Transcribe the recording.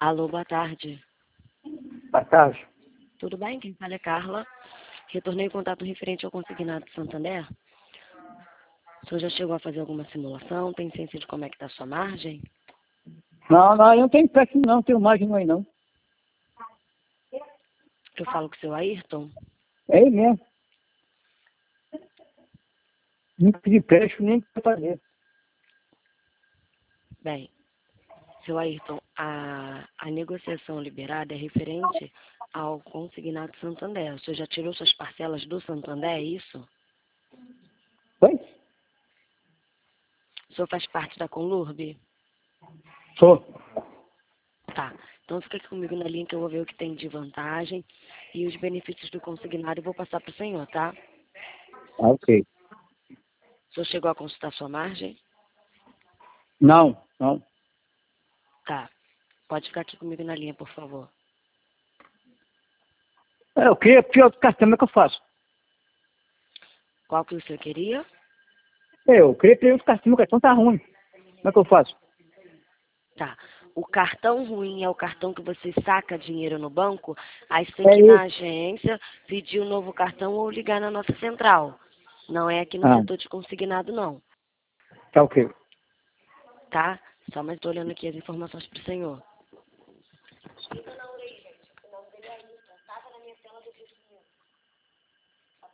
Alô, boa tarde. Boa tarde. Tudo bem? Quem fala é Carla. Retornei o contato referente ao consignado de Santander. O senhor já chegou a fazer alguma simulação? Tem ciência de como é que está a sua margem? Não, eu não tenho empréstimo não, tenho margem não aí não. Eu falo com o seu Ayrton. É ele mesmo. Não pedi empréstimo nem para fazer. Bem, seu Ayrton, a negociação liberada é referente ao consignado de Santander. O senhor já tirou suas parcelas do Santander, é isso? Oi? O senhor faz parte da Conlurb? Sou. Tá. Então fica aqui comigo na linha que eu vou ver o que tem de vantagem e os benefícios do consignado e vou passar para o senhor, tá? Ok. O senhor chegou a consultar sua margem? Não. Tá. Pode ficar aqui comigo na linha, por favor. Eu queria pedir outro cartão, como é que eu faço? Qual que o senhor queria? Eu queria pedir outro cartão, meu cartão tá ruim. Como é que eu faço? Tá. O cartão ruim é o cartão que você saca dinheiro no banco, aí você tem É que ir na isso. agência, pedir um novo cartão ou ligar na nossa central. Não é aqui no Ah, setor de consignado, não. tá ok. Tá? Só mais tô olhando aqui as informações pro senhor.